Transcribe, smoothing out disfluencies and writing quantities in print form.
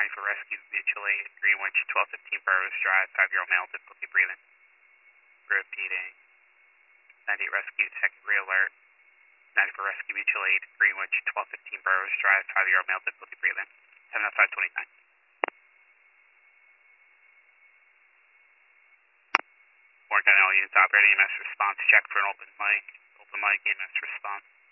for rescue, mutual aid, Greenwich, 1215 Burroughs Drive, 5-year-old male, difficulty breathing. Repeating. 98 rescue, secondary alert. 94 rescue, mutual aid, Greenwich, 1215 Burroughs Drive, 5-year-old male, difficulty breathing. 70529. Warren County, all units operating EMS response, check for an open mic, EMS response.